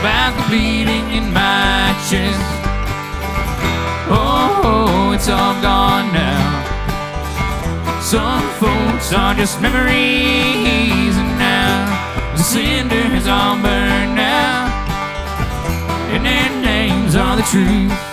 about the bleeding in my chest. Oh, it's all gone now. Some folks are just memories, and now the cinder has all burned out, and their names are the truth.